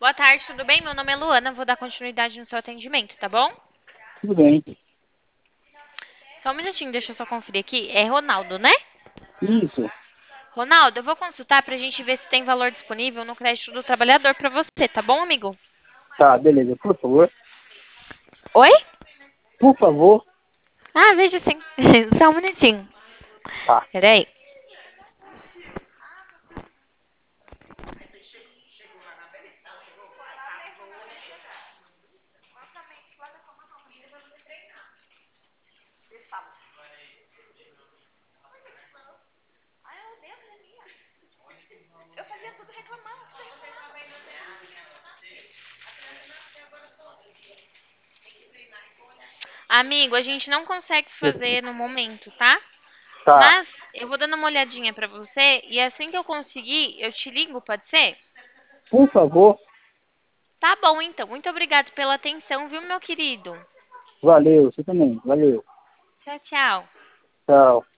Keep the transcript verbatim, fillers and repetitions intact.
Boa tarde, tudo bem? Meu nome é Luana, vou dar continuidade no seu atendimento, tá bom? Tudo bem. Só um minutinho, deixa eu só conferir aqui. É Ronaldo, né? Isso. Ronaldo, eu vou consultar pra gente ver se tem valor disponível no crédito do trabalhador pra você, tá bom, amigo? Tá, beleza. Por favor. Oi? Por favor. Ah, veja sim. Só um minutinho. Tá. Peraí. Amigo, a gente não consegue fazer no momento, tá? Tá. Mas eu vou dando uma olhadinha pra você e assim que eu conseguir, eu te ligo, pode ser? Por favor. Tá bom, então. Muito obrigado pela atenção, viu, meu querido? Valeu. Você também. Valeu. Tchau, tchau. Tchau.